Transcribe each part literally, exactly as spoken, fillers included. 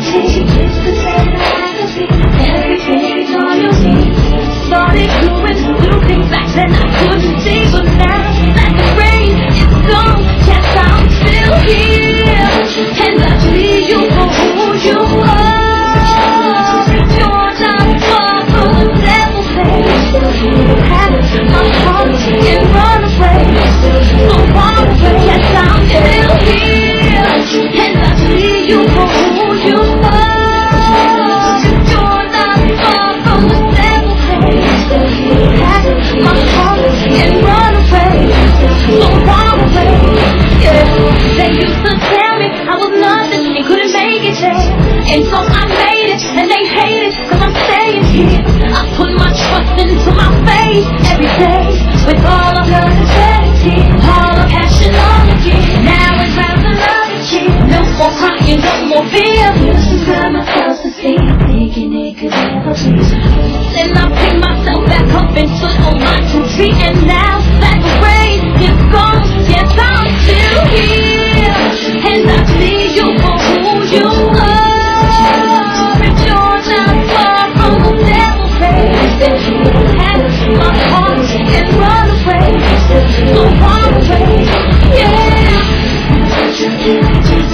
reality. It's the same as everything's all you need. Started doing little things back then I couldn't see, but now like the rain, it's gone. Yes, I'm still here, and I see you for who you are. You're not far from the devil's face. Have my heart and run away, so far away. Yes, I'm still here, and I see you for who you are. You're not far from the devil's face. Have my heart and run away, so far away. Yeah, they used to tell me I was nothing and couldn't make it there, and so I made it, and they hate it cause I'm staying here. I put my trust into my faith every day with all of the sincerity, all the passion on the kid. Now it's time to love the kid. No more crying, no more fear. Used to cry myself to sleep, thinking it could never be. Then I picked myself back up and stood on my two feet, and now like the rain, it's gone. Yes, I'm still here, and I see you for who you are. If you're not far from the devil's face, then you have my heart and run away, so far away. Yeah. And you're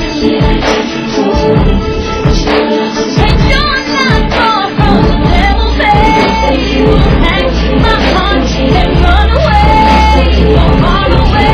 not far from the devil's face. You have my heart and run away, so far away.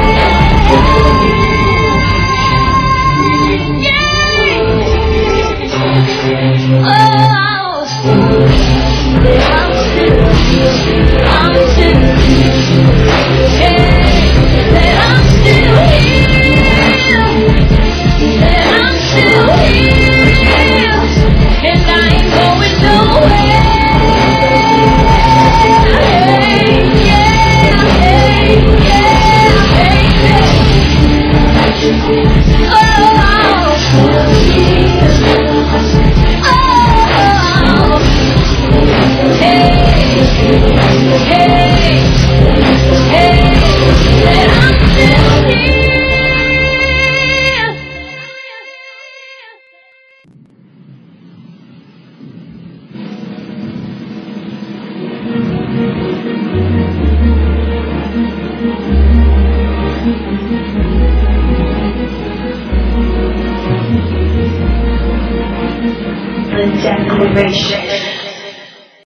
The declaration.